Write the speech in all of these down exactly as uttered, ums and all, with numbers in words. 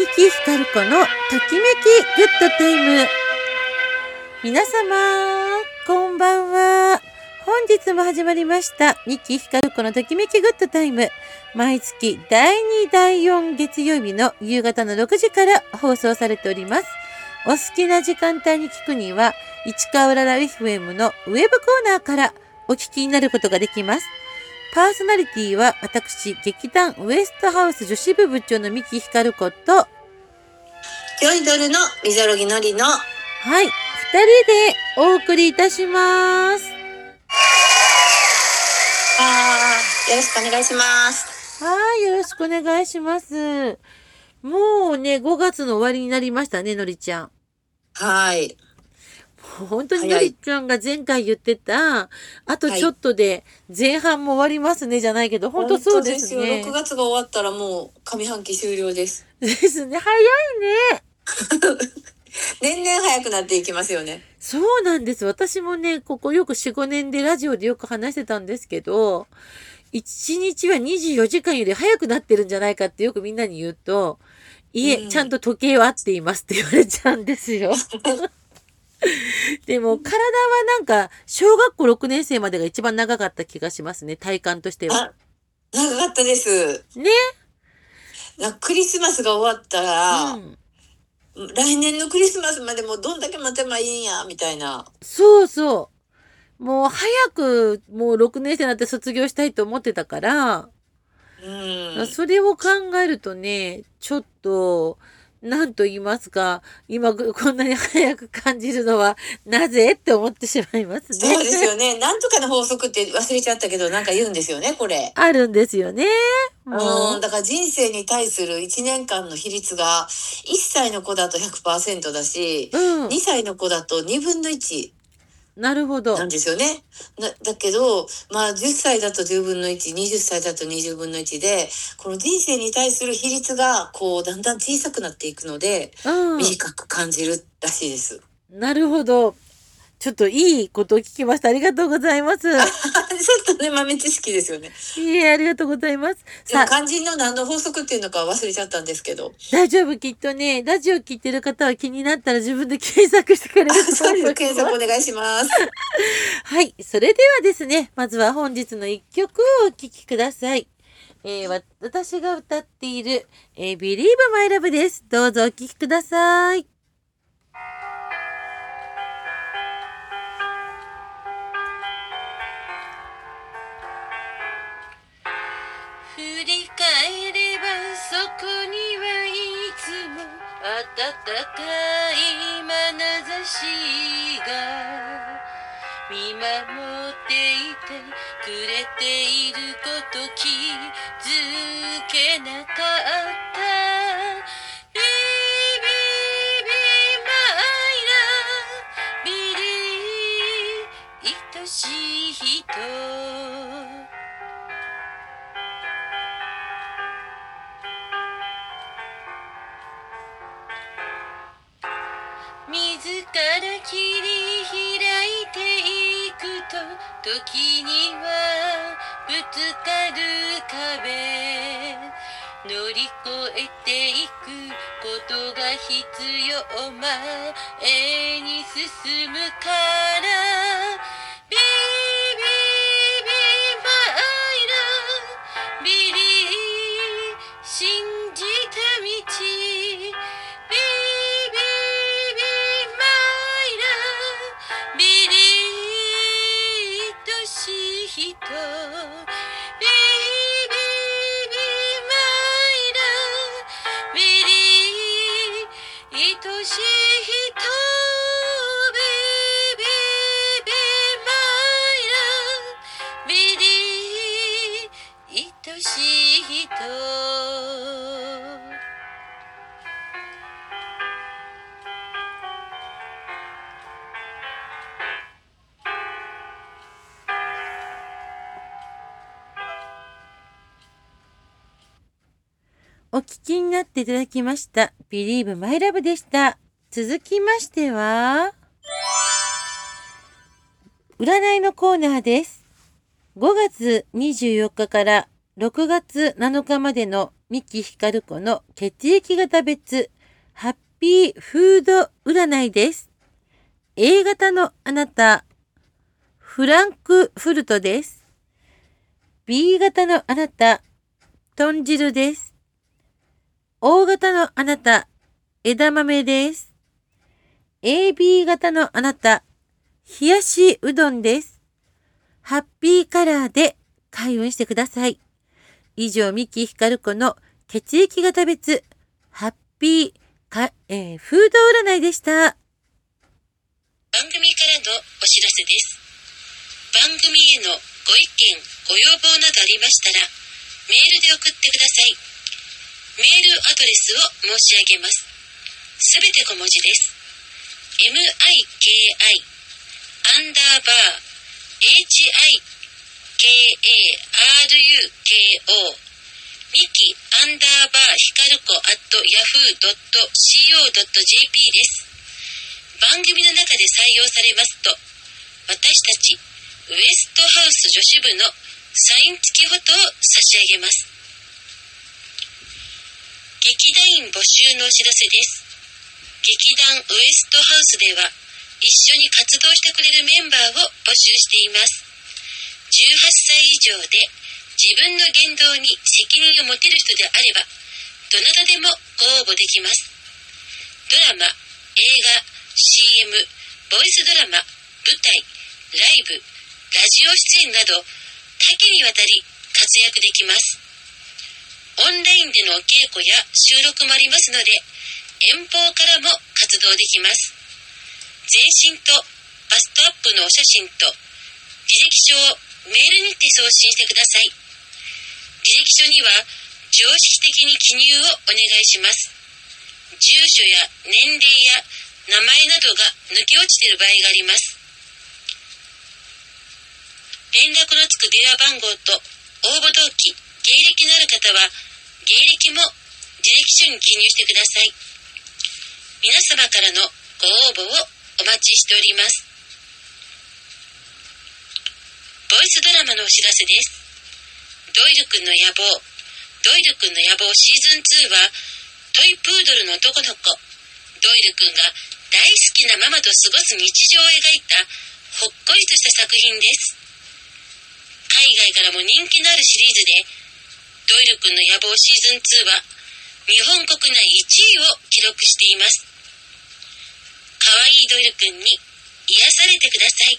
キヒカルコのときめきグッドタイム。皆様こんばんは。本日も始まりましたミキヒカルコのときめきグッドタイム。毎月だいにだいよん月曜日の夕方のろくじから放送されております。お好きな時間帯に聞くには市川うらら エフエム のウェブコーナーからお聞きになることができます。パーソナリティは私、劇団ウエストハウス女子部部長の三木ひかる子と、 ヨイドルのみぞろぎのりの、はい、二人でお送りいたします。 あー、よろしくお願いします。 はい、よろしくお願いします。もうね、ごがつの終わりになりましたね、のりちゃん。 はい。 本当にのりちゃんが前回言ってた、あとちょっとで前半も終わりますねじゃないけど、本当そうですね。 本当ですよ。ろくがつが終わったらもう上半期終了です。 ですね。早いね。 年々早くなっていきますよね。 そうなんです。私もね、ここよくよん、ごねんでラジオでよく話してたんですけど、いちにちはにじゅうよじかんより早くなってるんじゃないかってよくみんなに言うと、いえ、うん、ちゃんと時計は合っていますって言われちゃうんですよ。でも体はなんか小学校ろくねん生までが一番長かった気がしますね、体感としては。 あ、長かったです。 ね。 なクリスマスが終わったら、うん、来年のクリスマスまでもどんだけ待てばいいんやみたいな。 そうそう。もう早くもうろくねん生になって卒業したいと思ってたから、うん、それを考えるとね、ちょっとなんと言いますか、今こんなに早く感じるのはなぜって思ってしまいますね。 そうですよね。なんとかの法則って忘れちゃったけど、なんか言うんですよね、これ。 あるんですよね。 うん、だから人生に対するいちねんかんの比率がいっさいの子だと ひゃくパーセント だし、うん、にさいの子だとにぶんのいち。 なるほど。 なんですよね。なだけど、まあじゅっさいだとじゅうぶんのいち、にじゅっさいだとにじゅうぶんのいちで、この人生に対する比率がこうだんだん小さくなっていくので、うん、短く感じるらしいです。 なるほど。ちょっといいことを聞きました。ありがとうございます。ちょっとね、豆知識ですよね。 いえ、ありがとうございます。 さあ、肝心の何の法則っていうのか忘れちゃったんですけど。 大丈夫、きっとね、ラジオ聞いてる方は気になったら自分で検索してくれると思います。 そうです、検索お願いします。 はい、それではですね、まずは本日の一曲をお聴きください。えー、私が歌っている、えー、Believe My Love です。どうぞお聴きください。 振り返ればそこにはいつも温かい眼差しが見守っていてくれていること気づけなかった。 Baby my love 愛しい人自ら切り開いていくと時にはぶつかる壁乗り越えていくことが必要前に進むから Baby my love Believe 信じた道人 Baby my love Believe 愛しい人 Baby my love Believe 愛しい人お聞きになっていただきました。Believe My Love でした。続きましては、占いのコーナーです。ごがつにじゅうよっかからろくがつなのかまでの三木ひかる子の血液型別ハッピーフード占いです。A 型のあなた、フランクフルトです。B 型のあなた、豚汁です。O 型のあなた、枝豆です。エービー 型のあなた、冷やしうどんです。ハッピーカラーで開運してください。以上、三木ひかる子の血液型別ハッピーか、えー、フード占いでした。 番組からのお知らせです。番組へのご意見、ご要望などありましたら、メールで送ってください。メールアドレスを申し上げます。すべて小文字です。miki アンダーバー hikaruko ミキアンダーバーヒカルコ at ヤフー ドット シーオー ドット ジェーピー です。番組の中で採用されますと、私たちウエストハウス女子部のサイン付きフォトを差し上げます。劇団員募集のお知らせです。劇団ウエストハウスでは一緒に活動してくれるメンバーを募集しています。じゅうはっさい以上で自分の言動に責任を持てる人であれば、どなたでもご応募できます。ドラマ、映画、シーエム、ボイスドラマ、舞台、ライブ、ラジオ出演など多岐にわたり活躍できます。オンラインでのお稽古や収録もありますので、遠方からも活動できます。全身とバストアップのお写真と履歴書をメールにて送信してください。履歴書には常識的に記入をお願いします。住所や年齢や名前などが抜け落ちている場合があります。連絡のつく電話番号と応募動機、芸歴のある方は芸歴も履歴書に記入してください。皆様からのご応募をお待ちしております。ボイスドラマのお知らせです。ドイルくんの野望、ドイルくんの野望シーズンツーは、トイプードルの男の子、ドイルくんが大好きなママと過ごす日常を描いたほっこりとした作品です。海外からも人気のあるシリーズで、ドイルくんの野望シーズンツーは、日本国内いちいを記録しています。かわいいドイルくんに癒されてください。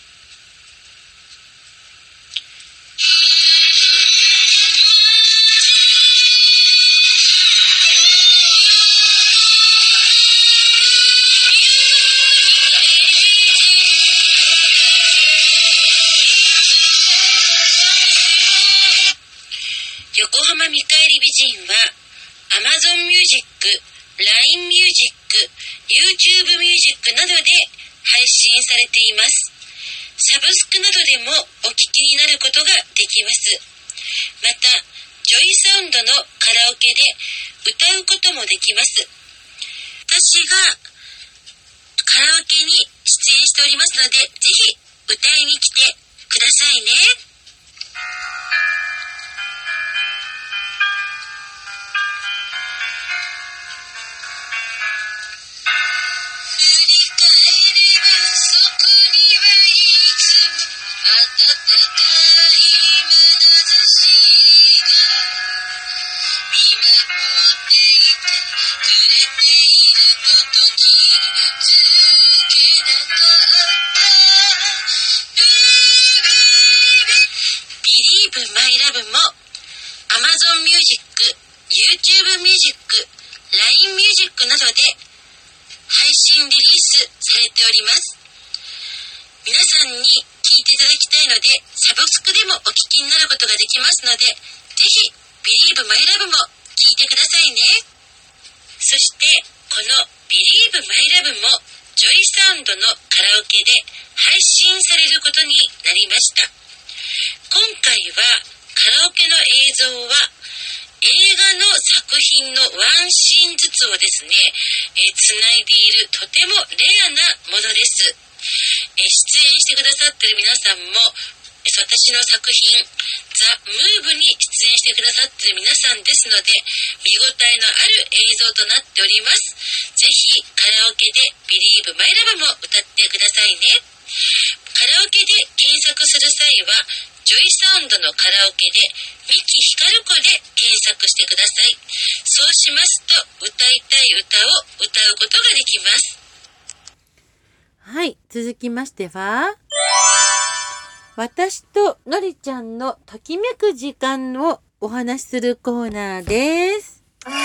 横浜見返り美人は Amazon Music、ライン Music、YouTube Music などで配信されています。サブスクなどでもお聴きになることができます。また、ジョイサウンドのカラオケで歌うこともできます。私がカラオケに出演しておりますので、ぜひ歌いに来てくださいね。も Amazon Music、YouTube Music、ライン Music などで配信リリースされております。皆さんに聴いていただきたいので、サブスクでもお聴きになることができますので、ぜひ Believe My Love も聴いてくださいね。そしてこの Believe My Love もジョイサウンドのカラオケで配信されることになりました。今回はカラオケの映像は映画の作品のワンシーンずつをですね、えー、つないでいるとてもレアなものです。えー、出演してくださっている皆さんも私の作品ザ・ムーブに出演してくださっている皆さんですので、見応えのある映像となっております。ぜひカラオケで Believe My Love も歌ってくださいね。カラオケで検索する際は、ジョイサウンドのカラオケで三木ひかる子で検索してください。そうしますと、歌いたい歌を歌うことができます。 はい、続きましては、私とのりちゃんのときめく時間をお話しするコーナーです。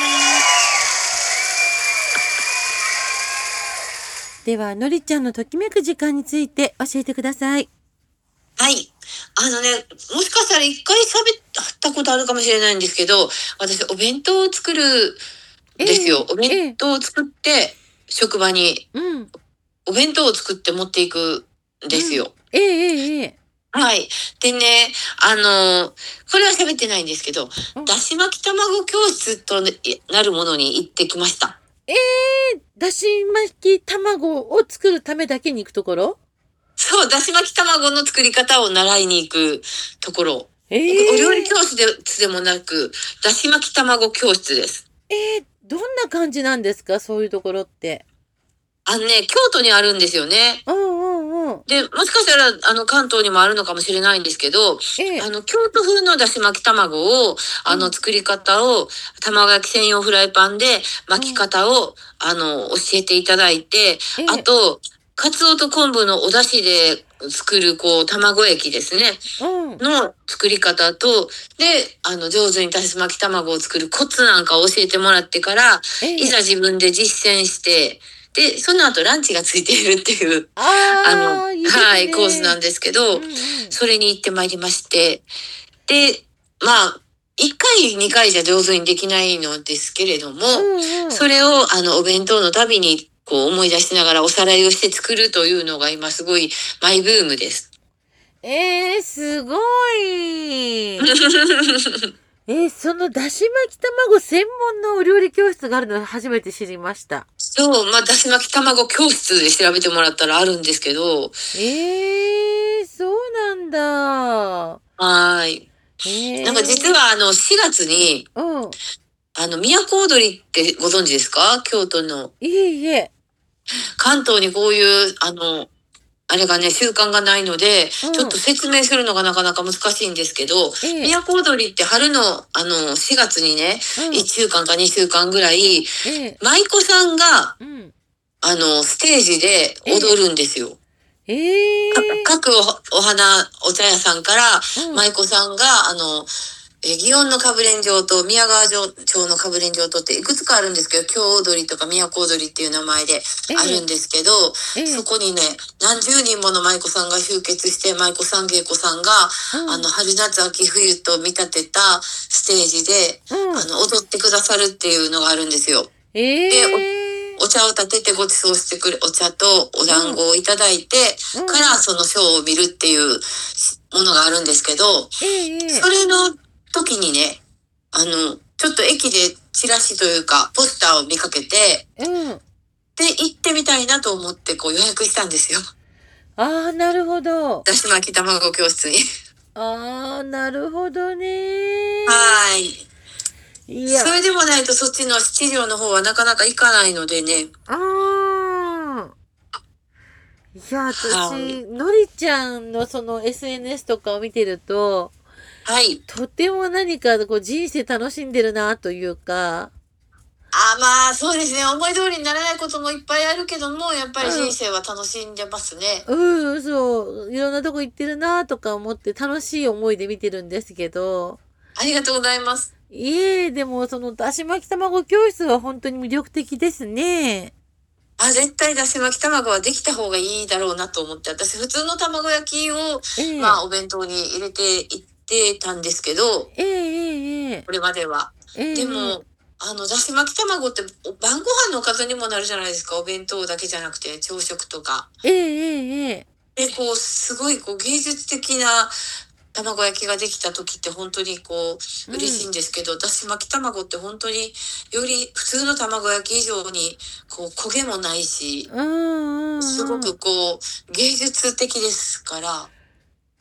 では、のりちゃんのときめく時間について教えてください。 はい。あのね、もしかしたら一回喋ったことあるかもしれないんですけど、私お弁当を作るんですよ。 ええお弁当を作って、職場にうん。 お弁当を作って持っていくんですよ。 ええええええ。 はい。でね、あの、これは喋ってないんですけど、 うんだし巻き卵教室となるものに行ってきました。 ええだし巻き卵を作るためだけに行くところ？ そう、だし巻き卵の作り方を習いに行くところ。 ええお料理教室ででもなく、だし巻き卵教室です。 ええどんな感じなんですか、そういうところって。 あのね、京都にあるんですよね。 うんうんうん。 で、もしかしたら、あの、関東にもあるのかもしれないんですけど、 ええあの、京都風のだし巻き卵を、あの、 うん作り方を、卵焼き専用フライパンで巻き方を、あの、教えていただいて、 ええあと、カツオと昆布のお出汁で作る、こう、卵液ですね。 うんの作り方と、で、あの、上手にだし巻き卵を作るコツなんかを教えてもらってから、 ええいざ自分で実践して、で、その後ランチがついているっていう、 ああの、 あ、いいですね。 はい、コースなんですけど、 うんうんそれに行ってまいりまして、で、まあ、いっかい、にかいじゃ上手にできないのですけれども、 うんうん。 それを、あの、お弁当のたびに、こう思い出しながらおさらいをして作るというのが今すごいマイブームです。 えー、すごい。えー、そのだし巻き卵専門のお料理教室があるの初めて知りました。 そう、まあ、だし巻き卵教室で調べてもらったらあるんですけど、 えー、そうなんだ。 はーい。 えー、 なんか実はあのしがつに、 うん。 あの、都踊りってご存知ですか？京都の。 いえいえ。 関東にこういう、あの、あれがね、習慣がないので、 うんちょっと説明するのがなかなか難しいんですけど、 ええ都踊りって春の、あの、しがつにね、 うんいっしゅうかんかにしゅうかんぐらい、 ええ舞妓さんが、 うん。 あの、ステージで踊るんですよ。 えー、 か各おお花、お茶屋さんから、 うん舞妓さんが、あの、えー、祇園のかぶれん城と宮川町のかぶれん城とっていくつかあるんですけど、京踊りとか都踊りっていう名前であるんですけど、 ええそこにね、何十人もの舞妓さんが集結して、舞妓さん芸妓さんが、 うんあの、春夏秋冬と見立てたステージで、 うんあの、踊ってくださるっていうのがあるんですよ。 えー、 お茶を立ててご馳走してくれ、お茶とお団子をいただいて、 うんからそのショーを見るっていうものがあるんですけど、 ええそれの時にね、あの、ちょっと駅でチラシというか、ポスターを見かけて、 うん。 で、行ってみたいなと思ってこう予約したんですよ。 ああ、なるほど。 だし巻き卵教室に。 ああ、なるほどね。 はーい。 いやそ、れでもないとそっちの七条の方はなかなか行かないのでね。 ああ。いや、 は私、のりちゃんのその エスエヌエス とかを見てると、 はい。 とても何かこう人生楽しんでるなというか、 あ、まあ、そうですね。思い通りにならないこともいっぱいあるけども、やっぱり人生は楽しんでますね。 うん、そう、いろんなとこ行ってるなとか思って楽しい思いで見てるんですけど、 ありがとうございます。 いえ、でもそのだし巻き卵教室は本当に魅力的ですね。 あ、絶対だし巻き卵はできた方がいいだろうなと思って、私普通の卵焼きを、 ええ、 まあお弁当に入れていってたんですけど、 ええ、ええ、 これまでは。 ええ、 でも、あの、だし巻き卵って晩ご飯のおかずにもなるじゃないですか。お弁当だけじゃなくて朝食とか。 ええ、ええ、 で、こう、すごいこう芸術的な卵焼きができた時って本当にこう嬉しいんですけど、だし巻き卵って本当により普通の卵焼き以上にこう焦げもないし、 うんうんうん、 すごくこう芸術的ですから。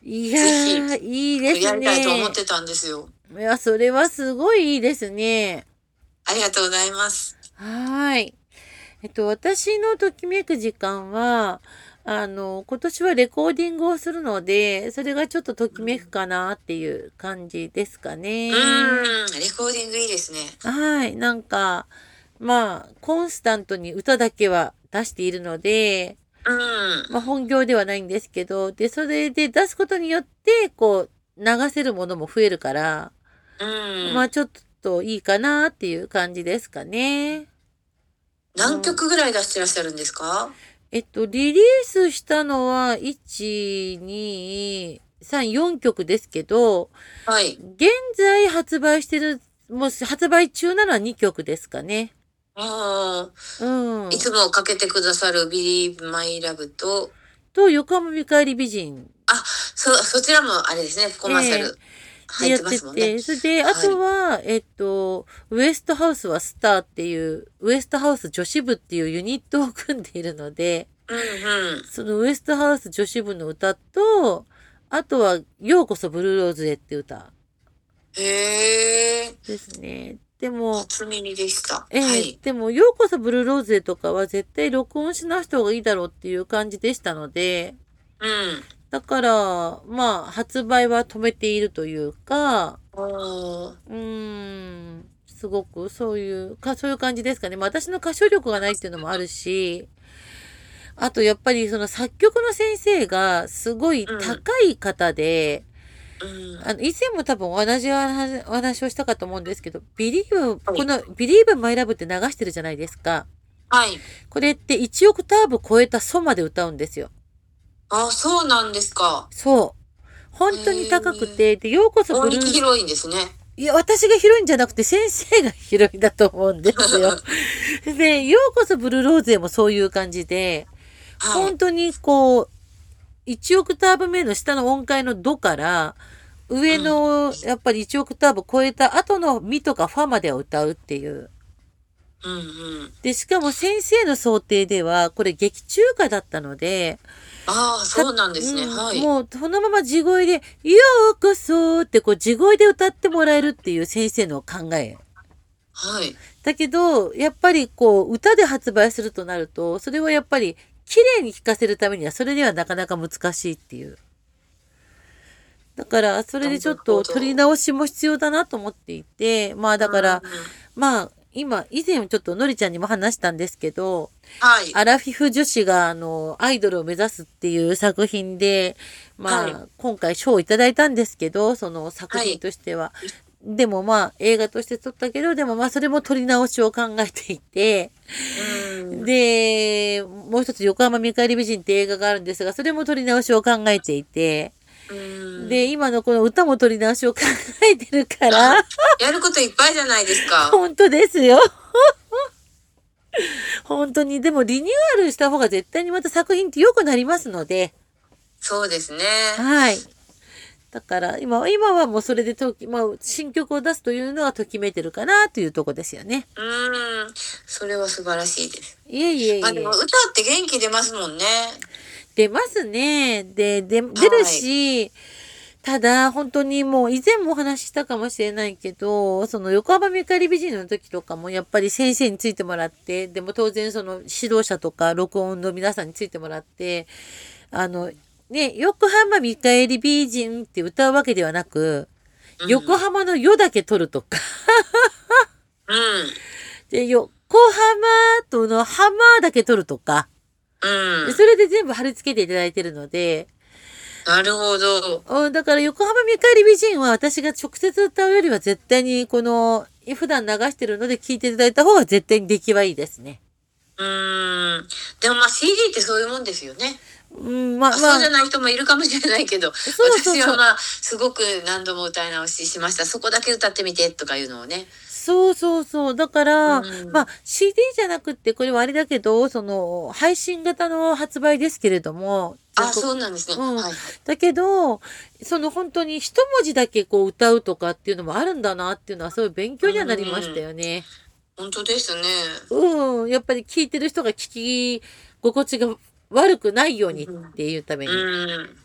いやぜひー、いいですやりたいと思ね。 ってたんですよ。 いや、それはすごいいいですね。 ありがとうございます。 はーい。えっと、私のときめく時間は、あの、今年はレコーディングをするので、それがちょっとときめくかなっていう感じですかね。 うーん、レコーディングいいですね。 はい。なんか、まあ、コンスタントに歌だけは出しているので、 うん。 まあ本業ではないんですけど、で、それで出すことによって、こう、流せるものも増えるから、 うん。 まあちょっといいかなっていう感じですかね。 何曲ぐらい出してらっしゃるんですか？ えっと、リリースしたのは、いち、に、さん、よんきょくですけど、 はい。 現在発売してる、もう発売中なのはにきょくですかね。 ああ、 うん。 いつもかけてくださる Believe My Love と、 と、横浜見返り美人あ、そ、そちらもあれですね、コマーシャルで入ってやってますもんね。 て、それで、 はいあとは、えっと、ウエストハウスはスターっていう、ウエストハウス女子部っていうユニットを組んでいるので、 うんうん。 そのウエストハウス女子部の歌と、あとは、ようこそブルーローズへって歌へえ、 ですね。でも、 初耳でした。 えーはい。 でも、ようこそブルーローズへとかは絶対録音しなした方がいいだろうっていう感じでしたので、 うん。 だから、まあ、発売は止めているというか、 ああ、 うーん、すごくそういうか、そういう感じですかね。まあ私の歌唱力がないっていうのもあるし、あとやっぱりその作曲の先生がすごい高い方で、 うん。 あの、以前も多分同じお話お話をしたかと思うんですけど、ビリーブ、 はいこのビリーブマイラブって流してるじゃないですか。 はい。 これっていちオクターブ超えたソまで歌うんですよ。 あ、そうなんですか。 そう。本当に高くて、で、ようこそブルー、 音域広いんですね。 いや、私が広いんじゃなくて先生が広いんだと思うんですよ。で、ようこそブルーローズへもそういう感じで、 はい。 本当にこう、いちオクターブ目の下の音階のドから、上の、やっぱりいちオクターブ超えた後のミとかファまでを歌うっていう。 うんうん。 で、しかも先生の想定では、これ劇中歌だったので、 ああ、そうなんですね。 うんはい。 もう、そのまま地声で、ようこそってこう地声で歌ってもらえるっていう先生の考え。 はい。 だけど、やっぱりこう、歌で発売するとなると、それはやっぱり、綺麗に聴かせるためには、それではなかなか難しいっていう。だから、それでちょっと取り直しも必要だなと思っていて、まあだから、 うんうんまあ、今、以前ちょっとのりちゃんにも話したんですけど、 はい。 アラフィフ女子が、あの、アイドルを目指すっていう作品で、まあ、 はい今回賞をいただいたんですけど、その作品としては。でもまあ、映画として撮ったけど、でもまあ、それも撮り直しを考えていて、 うん。 で、もう一つ横浜見返り美人って映画があるんですが、それも撮り直しを考えていて、 うん。 で、今のこの歌も撮り直しを考えてるから、 やることいっぱいじゃないですか。 本当ですよ。本当に、でもリニューアルした方が絶対にまた作品って良くなりますので、 そうですね。 はい。だから今、今はもうそれでとき、まあ、新曲を出すというのはときめいてるかなというとこですよね。 うん。それは素晴らしいです。 いえいえいえまあでも。歌って元気出ますもんね。 出ますね。で、で、出るし、ただ、本当にもう以前もお話ししたかもしれないけど、その横浜見返り美人の時とかもやっぱり先生についてもらって、でも当然その指導者とか録音の皆さんについてもらって、あの、ね、横浜見返り美人って歌うわけではなく、 うん横浜の夜だけ撮るとか、 うん。 で、横浜との浜だけ撮るとか、 うんで。それで全部貼り付けていただいてるので、 なるほど。 うん、だから横浜見返り美人は私が直接歌うよりは絶対にこの普段流してるので聞いていただいた方が絶対に出来はいいですね。 うーん。でもまあ シーディー ってそういうもんですよね。 うん、まあまあそうじゃ、ない人もいるかもしれないけど、 そうそうそう私はまあすごく何度も歌い直ししました。そこだけ歌ってみてとかいうのをね。 そうそうそう。だから、 うんまあ シーディー じゃなくってこれはあれだけど、その配信型の発売ですけれども、 あ、 全国そうなんですね。 うんはいはい。 だけど、その本当に一文字だけこう歌うとかっていうのもあるんだなっていうのはそういう勉強にはなりましたよね。 本当ですね。 うん、やっぱり聞いてる人が聞き心地が悪くないようにっていうために。 うん。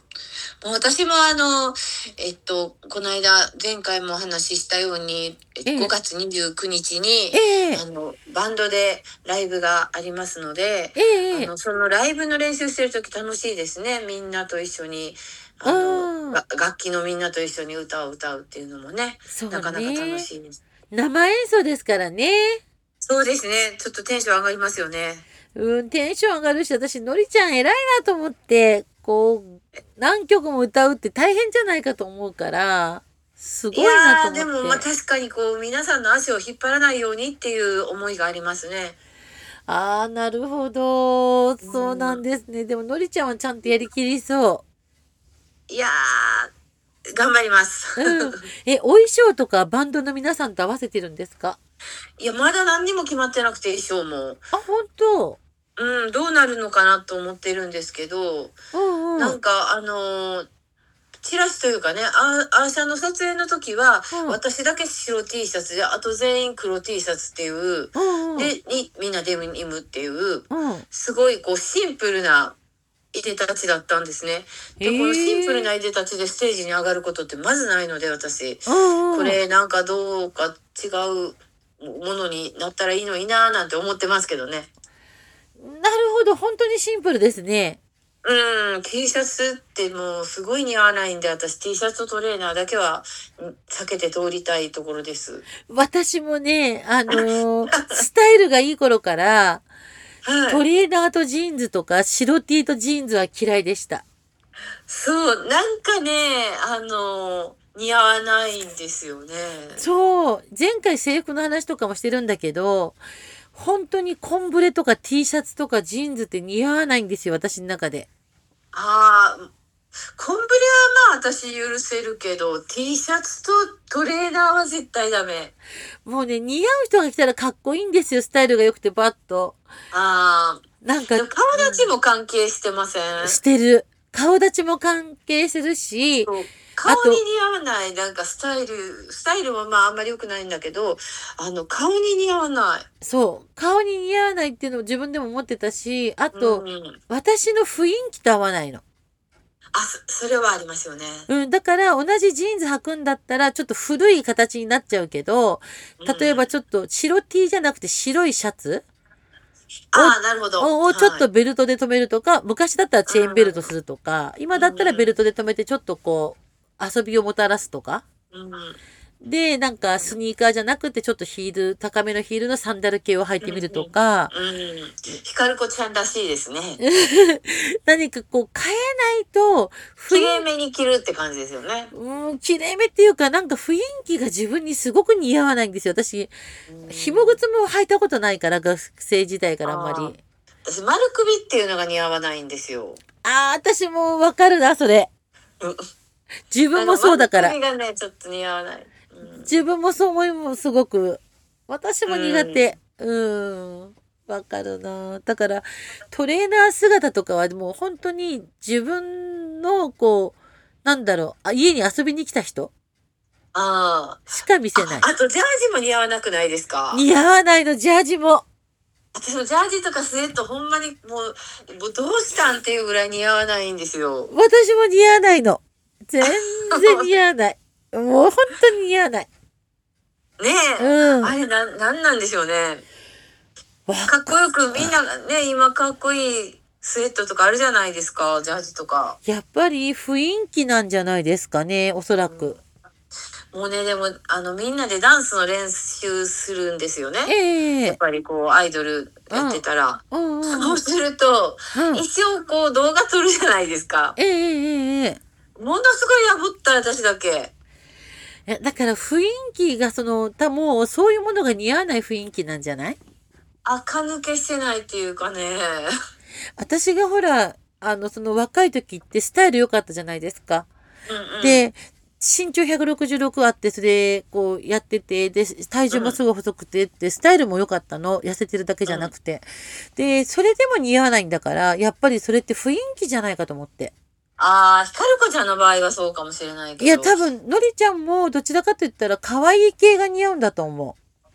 もう私もあの、えっと、この間、前回もお話ししたように、 ええごがつにじゅうくにちに、 ええあの、バンドでライブがありますので、 ええあの、そのライブの練習してるとき楽しいですね。みんなと一緒に、あうんの、が楽器のみんなと一緒に歌を歌うっていうのもね、 そうなかなか楽ね。 しいです。 生演奏ですからね。 そうですね。ちょっとテンション上がりますよね。 うん、テンション上がるし、私、のりちゃん偉いなと思って、こう、何曲も歌うって大変じゃないかと思うから、すごいいなやー、でも、 と思って。 まあ確かにこう、皆さんの足を引っ張らないようにっていう思いがありますね。 ああ、なるほど。そうなんですね。でも、のりちゃんはちゃんとやりきりそいやー、頑張ります。 う。うん。え、お衣装とかバンドの皆さんと合わせてるんですか？ いや、まだ何にも決まってなくて、衣装も。 あ、本当。 うん、どうなるのかなと思ってるんですけど、 うんうん。 なんか、あのーチラシというかね、アーアーシャの撮影の時は、 うん私だけ白 T シャツで、あと全員黒 T シャツっていう、 うんうん。 で、に、みんなデニムっていう、 うん。 すごいこうシンプルないでたちだったんですね。で、このシンプルないでたちでステージに上がることってまずないので、私。 うんうん。 これなんかどうか違うものになったらいいのになーなんて思ってますけどね。 なるほど。本当にシンプルですね。 うん、T シャツってもうすごい似合わないんで、私 T シャツとトレーナーだけはん避けて通りたいところです。 私もね、あのースタイルがいい頃から、 はい。 トレーナーとジーンズとか白 T とジーンズは嫌いでした。 そう、なんかね、あの、似合わないんですよね。 そう。前回制服の話とかもしてるんだけど、本当にコンブレとか T シャツとかジーンズって似合わないんですよ、私の中で。 ああ、コンブレはまあ私許せるけど、T シャツとトレーナーは絶対ダメ。 もうね、似合う人が来たらかっこいいんですよ、スタイルが良くてバッと。 ああ、 なんかでも、顔立ちも関係してません？ してる。顔立ちも関係するし、 そう顔に似合わない、なんかスタイル、スタイルもまああんまり良くないんだけど、あの、顔に似合わない。 そう、顔に似合わないっていうのを自分でも思ってたし、あと、 うん、 私の雰囲気と合わないの。 あ、そ、それはありますよね。 うん、だから同じジーンズ履くんだったらちょっと古い形になっちゃうけど、例えばちょっと白 T じゃなくて白いシャツああ、なるほど。 ををちょっとはいベルトで留めるとか、昔だったらチェーンベルトするとか、今だったらベルトで留めてちょっとこう、遊びをもたらすとか。 うんで、なんかスニーカーじゃなくてちょっとヒール、高めのヒールのサンダル系を履いてみるとか、 うん。ひかるこちゃんらしいですね。 何かこう変えないと、 綺麗めに着るって感じですよね。 うん、綺麗めっていうか、なんか雰囲気が自分にすごく似合わないんですよ。私、紐靴も履いたことないから、学生時代からあんまり。 私、丸首っていうのが似合わないんですよ。 ああ、私もわかるな、それ。 うん自分もそうだから。 丸首がね、ちょっと似合わない。うん自分もそう思いもすごく。私も苦手。うん。わかるな。だから、トレーナー姿とかはもう本当に自分の、こう、なんだろう、あ家に遊びに来た人あしか見せない。 あ。あと、ジャージも似合わなくないですか？ 似合わないの、ジャージも。 私もジャージとかスウェットほんまにもう、もうどうしたんっていうぐらい似合わないんですよ。 私も似合わないの。全然似合わない。もう本当に似合わない。 ねえ。 うん。 あれ、な、なんなんでしょうね。 わかっこよく、みんながね、今かっこいいスウェットとかあるじゃないですか、ジャージとか。 やっぱり雰囲気なんじゃないですかね、おそらく。 もうね、でも、あの、みんなでダンスの練習するんですよね。 ええやっぱりこう、アイドルやってたら。 うんうんうん。 そうすると、 うん一応こう、動画撮るじゃないですか。 ええええええものすごい破った私だけ。 えだから雰囲気がその、たもうそういうものが似合わない雰囲気なんじゃない？ 垢抜けしてないっていうかね。 私がほら、あの、その若い時ってスタイル良かったじゃないですか。 うんうん、 で、身長ひゃくろくじゅうろくあって、それ、こうやってて、で、体重もすごい細くてって、スタイルも良かったの。痩せてるだけじゃなくて。で、それでも似合わないんだから、やっぱりそれって雰囲気じゃないかと思って。 ああ、ひかるこちゃんの場合はそうかもしれないけど。 いや、多分、のりちゃんもどちらかと言ったら可愛い系が似合うんだと思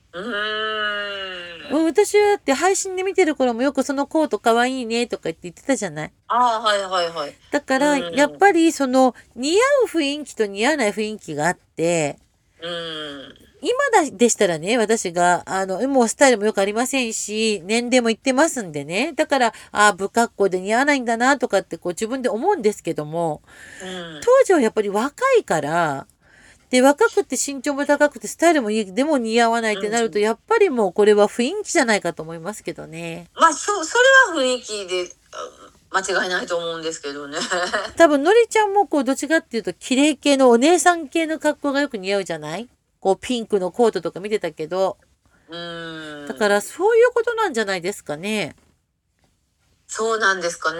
うーん。 うん、私はだって配信で見てる頃もよくそのコートかわいいねとか言って言ってたじゃない。 ああ、はいはいはい。 だから、 うんやっぱりその似合う雰囲気と似合わない雰囲気があって、 うん。 今だでしたらね、私が、あの、もうスタイルもよくありませんし、年齢もいってますんでね。だから、ああ、不格好で似合わないんだなとかってこう自分で思うんですけども、 うん。 当時はやっぱり若いから、で、若くて身長も高くてスタイルもいい、でも似合わないってなると、やっぱりもうこれは雰囲気じゃないかと思いますけどね。 まあ、そ、それは雰囲気で、あ間違いないと思うんですけどね。 多分、のりちゃんもこう、どっちかっていうと、綺麗系のお姉さん系の格好がよく似合うじゃない？こう、ピンクのコートとか見てたけど。 うん。 だから、そういうことなんじゃないですかね。 そうなんですかね。 うん。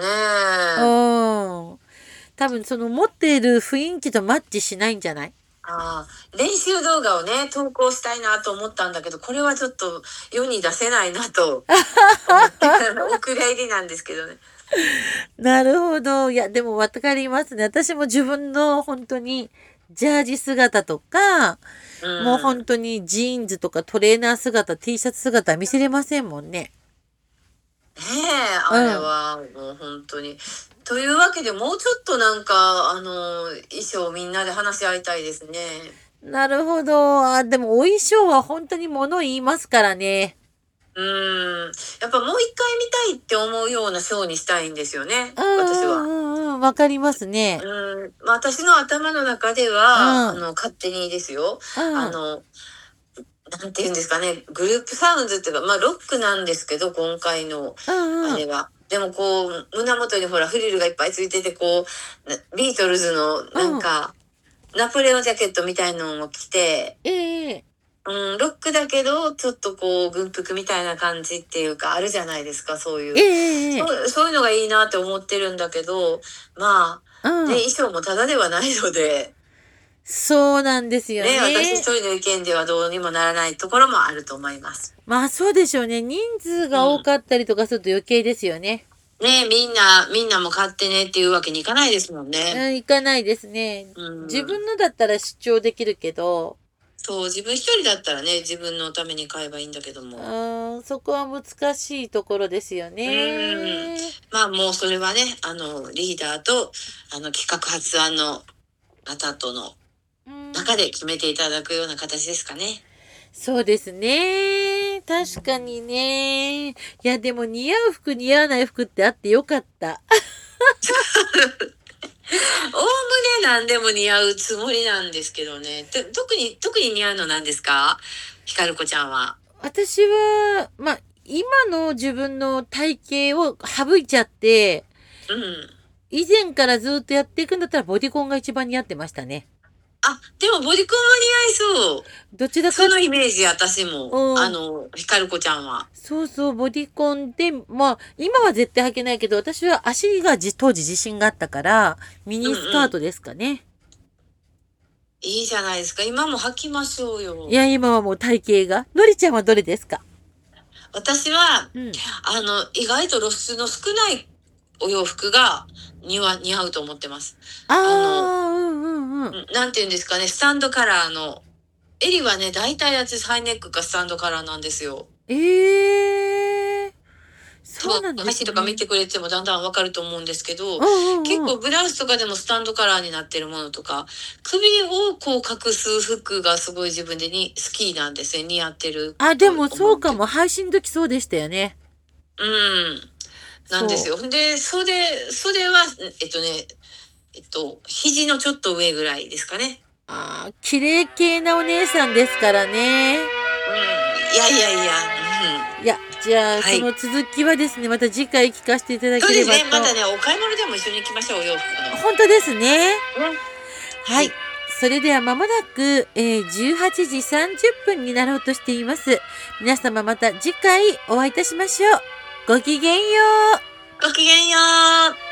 多分、その持っている雰囲気とマッチしないんじゃない？ ああ、練習動画をね、投稿したいなと思ったんだけど、これはちょっと世に出せないなと思って、お蔵入りなんですけどね。 なるほど。いや、でもわかりますね。私も自分の本当にジャージ姿とか、 うん、 もう本当にジーンズとかトレーナー姿、T シャツ姿見せれませんもんね。 ねえ、あれはもう本当に。というわけでもうちょっとなんか、あの、衣装みんなで話し合いたいですね。 なるほど。あ、でもお衣装は本当に物言いますからね。 うーん。やっぱもう一回見たいって思うようなショーにしたいんですよね。 うん私は。 うんうんうん、わかりますね。 うん。まあ私の頭の中では、 うんあの、勝手にですよ。 うんあの、なんて言うんですかね、グループサウンズっていうか、まあロックなんですけど、今回のうんうんあれは。でもこう、胸元にほらフリルがいっぱいついてて、こう、なビートルズのなんか、ナポレオンジャケットみたいなのを着て、 ええうん、ロックだけど、ちょっとこう、軍服みたいな感じっていうか、あるじゃないですか、そういう。 ええそうそういうのがいいなって思ってるんだけど、まあ、 うんね、衣装もタダではないので、 そうなんですよね、 ね。 私一人の意見ではどうにもならないところもあると思います。 まあそうでしょうね。人数が多かったりとかすると余計ですよね。 ね、みんな、みんなも買ってねっていうわけにいかないですもんうね。 ん、行かないですね。 うん、 自分のだったら主張できるけど、 そう、自分一人だったらね、自分のために買えばいいんだけども。 うん、そこは難しいところですよね。 まあもうそれはね、あの、リーダーと、あの、企画発案の方とのうん中で決めていただくような形ですかね。 そうですね。確かにね。いや、でも似合う服似合わない服ってあってよかった。 おおむね何でも似合うつもりなんですけどね。と特に、特に似合うのなんですか？ひかるこちゃんは。 私は、まあ、今の自分の体型を省いちゃって、 うん。 以前からずっとやっていくんだったらボディコンが一番似合ってましたね。 あ、でもボディコンは似合いそう。 どちらかそのイメージ、私うも。 んあの、ひかるこちゃんは。 そうそう、ボディコンで、まあ、今は絶対履けないけど、私は足がじ当時自信があったから、ミニスカートですかね。 いいじゃないですか。今も履きましょうよ。 いや、今はもう体型が。のりちゃんはどれですか？ 私は、 うん。 あの、意外と露出の少ないお洋服が似は似合うと思ってます。 ああ、うんうんうん。 なんて言うんですかね、スタンドカラーの。襟はね、大体私ハイネックかスタンドカラーなんですよ。 ええー、そうなん多分、 ですね。 箸とか見てくれてもだんだんわかると思うんですけど、 うんうんうん、 結構ブラウスとかでもスタンドカラーになってるものとか、首をこう隠す服がすごい自分でに好きなんですね。似合ってる。 あ、でもそうかも。配信時そうでしたよね。 うん。なんですよ。で、袖、袖は、えっとね、えっと、肘のちょっと上ぐらいですかね。 ああ、綺麗系なお姉さんですからね。 うん。いやいやいや、 いや、じゃあ、 はいその続きはですね、また次回聞かせていただうん。そうければと。 ですね。またね、お買い物でも一緒に行きましょう、お洋服の。 本当ですね。 ははい。それでは間もなく、えー、じゅうはちじさんじゅっぷんになろうとしています。皆様また次回お会いいたしましょう。ごきげんよう。 ごきげんよう。